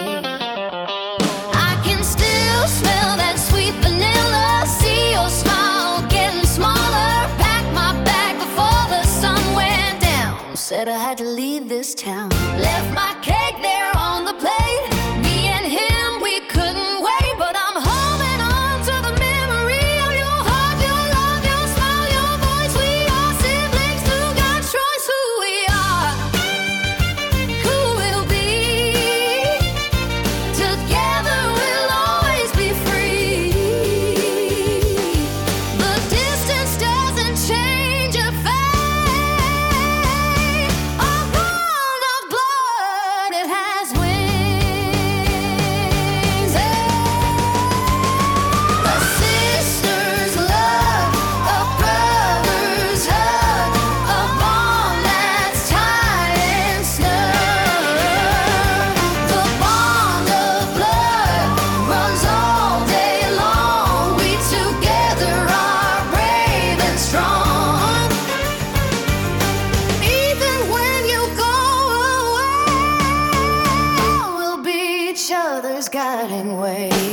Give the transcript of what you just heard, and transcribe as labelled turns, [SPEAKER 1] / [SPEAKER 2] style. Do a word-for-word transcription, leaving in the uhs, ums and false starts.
[SPEAKER 1] I can still smell that sweet vanilla, see your smile getting smaller. Pack my bag before the sun went down. Said I had to leave this town. Left my cake there on the plate. Me and him, we couldn't wait. But I'm holding on to the memory of your heart, your love, your smile, your voice. We are siblings through God's choice. Who we are, who we'll be. Together we'll always be free. The distance doesn't change a fate. A bond of blood, it has wings. A sister's love, a brother's hug, a bond that's tight and snug. The bond of blood runs all day long. We together are brave and strong. Even when you go away, we'll be each other's guiding way.